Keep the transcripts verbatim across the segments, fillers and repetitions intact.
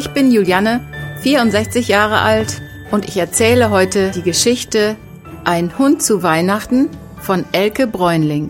Ich bin Juliane, vierundsechzig Jahre alt und ich erzähle heute die Geschichte Ein Hund zu Weihnachten von Elke Bräunling.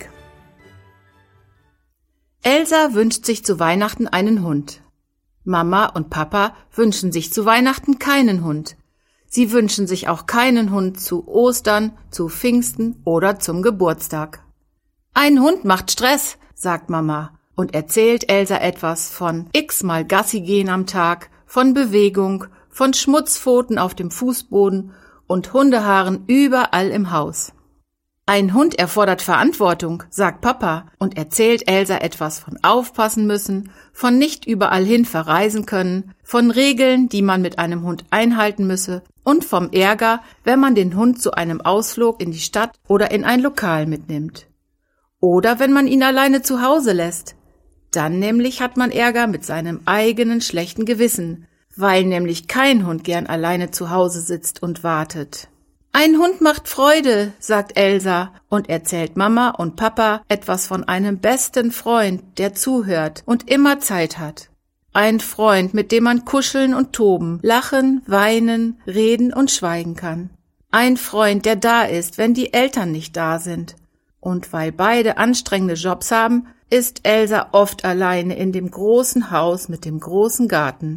Elsa wünscht sich zu Weihnachten einen Hund. Mama und Papa wünschen sich zu Weihnachten keinen Hund. Sie wünschen sich auch keinen Hund zu Ostern, zu Pfingsten oder zum Geburtstag. Ein Hund macht Stress, sagt Mama und erzählt Elsa etwas von x-mal Gassi gehen am Tag, von Bewegung, von Schmutzpfoten auf dem Fußboden und Hundehaaren überall im Haus. Ein Hund erfordert Verantwortung, sagt Papa und erzählt Elsa etwas von aufpassen müssen, von nicht überall hin verreisen können, von Regeln, die man mit einem Hund einhalten müsse und vom Ärger, wenn man den Hund zu einem Ausflug in die Stadt oder in ein Lokal mitnimmt. Oder wenn man ihn alleine zu Hause lässt. Dann nämlich hat man Ärger mit seinem eigenen schlechten Gewissen, weil nämlich kein Hund gern alleine zu Hause sitzt und wartet. Ein Hund macht Freude, sagt Elsa und erzählt Mama und Papa etwas von einem besten Freund, der zuhört und immer Zeit hat. Ein Freund, mit dem man kuscheln und toben, lachen, weinen, reden und schweigen kann. Ein Freund, der da ist, wenn die Eltern nicht da sind. Und weil beide anstrengende Jobs haben, ist Elsa oft alleine in dem großen Haus mit dem großen Garten.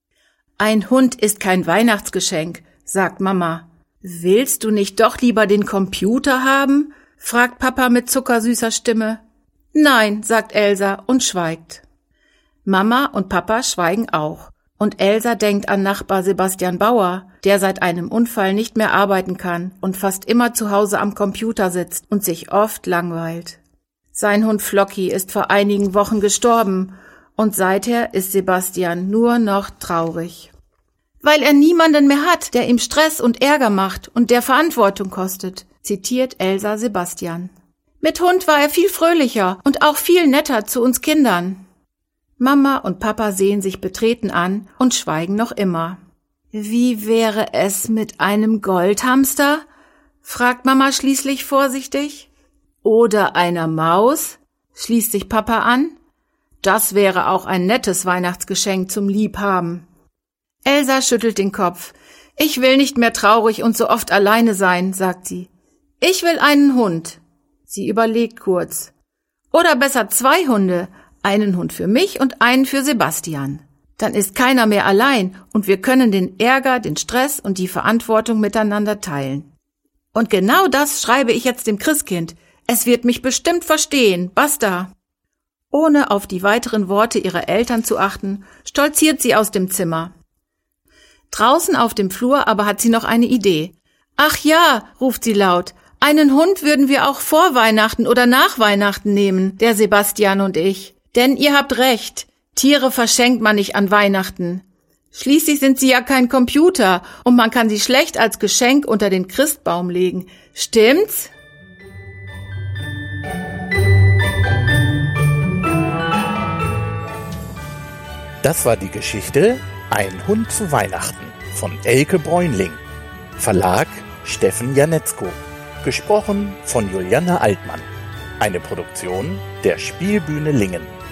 Ein Hund ist kein Weihnachtsgeschenk, sagt Mama. Willst du nicht doch lieber den Computer haben? Fragt Papa mit zuckersüßer Stimme. Nein, sagt Elsa und schweigt. Mama und Papa schweigen auch. Und Elsa denkt an Nachbar Sebastian Bauer, der seit einem Unfall nicht mehr arbeiten kann und fast immer zu Hause am Computer sitzt und sich oft langweilt. Sein Hund Flocky ist vor einigen Wochen gestorben und seither ist Sebastian nur noch traurig. Weil er niemanden mehr hat, der ihm Stress und Ärger macht und der Verantwortung kostet, zitiert Elsa Sebastian. Mit Hund war er viel fröhlicher und auch viel netter zu uns Kindern. Mama und Papa sehen sich betreten an und schweigen noch immer. Wie wäre es mit einem Goldhamster? Fragt Mama schließlich vorsichtig. Oder einer Maus? Schließt sich Papa an. Das wäre auch ein nettes Weihnachtsgeschenk zum Liebhaben. Elsa schüttelt den Kopf. Ich will nicht mehr traurig und so oft alleine sein, sagt sie. Ich will einen Hund. Sie überlegt kurz. Oder besser zwei Hunde. Einen Hund für mich und einen für Sebastian. Dann ist keiner mehr allein und wir können den Ärger, den Stress und die Verantwortung miteinander teilen. Und genau das schreibe ich jetzt dem Christkind. Es wird mich bestimmt verstehen. Basta. Ohne auf die weiteren Worte ihrer Eltern zu achten, stolziert sie aus dem Zimmer. Draußen auf dem Flur aber hat sie noch eine Idee. Ach ja, ruft sie laut, einen Hund würden wir auch vor Weihnachten oder nach Weihnachten nehmen, der Sebastian und ich. Denn ihr habt recht, Tiere verschenkt man nicht an Weihnachten. Schließlich sind sie ja kein Computer und man kann sie schlecht als Geschenk unter den Christbaum legen. Stimmt's? Das war die Geschichte Ein Hund zu Weihnachten von Elke Bräunling. Verlag Steffen Janetzko. Gesprochen von Juliane Altmann. Eine Produktion der Spielbühne Lingen.